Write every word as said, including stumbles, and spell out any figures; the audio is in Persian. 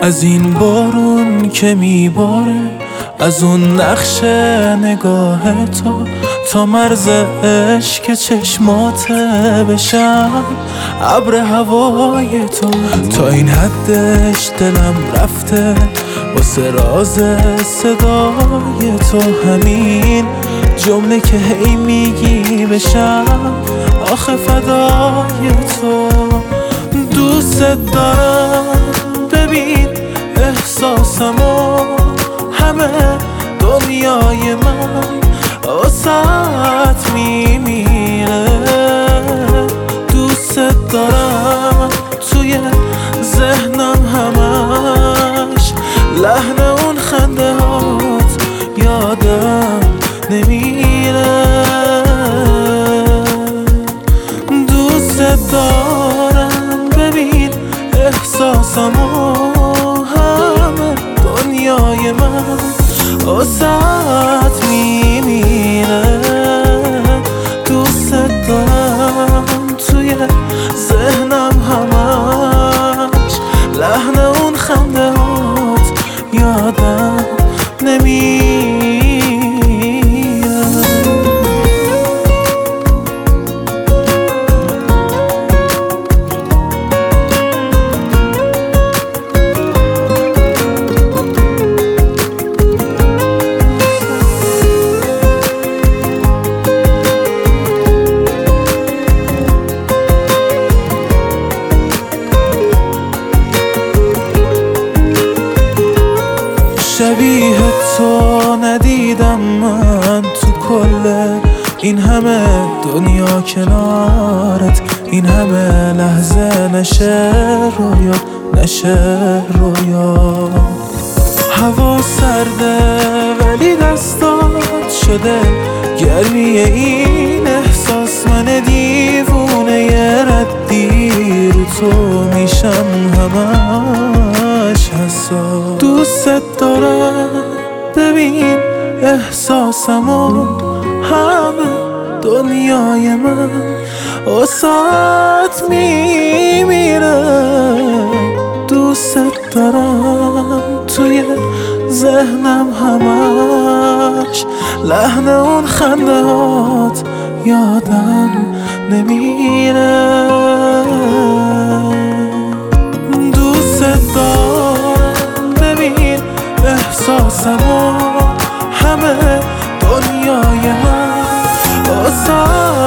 از این بارون که میباره، از اون نقش نگاه تو تا مرز عشق چشمات بشم ابر هوای تو. تا این حدش دلم رفته واسه راز صدای تو، همین جمله که هی میگی بشم آخه فدای تو. دوست دارم ببین احساسمو، همه دنیای من واسات میمیره. دوست دارم توی ذهنم همش لحن اون خنده هات یادم نمیره. دوست دارم ببین احساسمو، همه دنیای من واسات میمیره. دوست دارم توی ذهنم همش لحن اون خنده هات یادم نمیره. شبیه تو ندیدم من تو کل این همه دنیا کنارت، این همه لحظه نشه رویا نشه رویا. هوا سرده ولی دستات شده گرمی این احساس، من دیوونه یه ردی رو تو میشم همش حساس. دوست دارم ببین احساسمو، همه دنیای من واسات میمیره. دوست دارم توی ذهنم همش لحن اون خنده هات یادم نمیره. دوست دارم ببین احساسمو، همه دنیای من واسات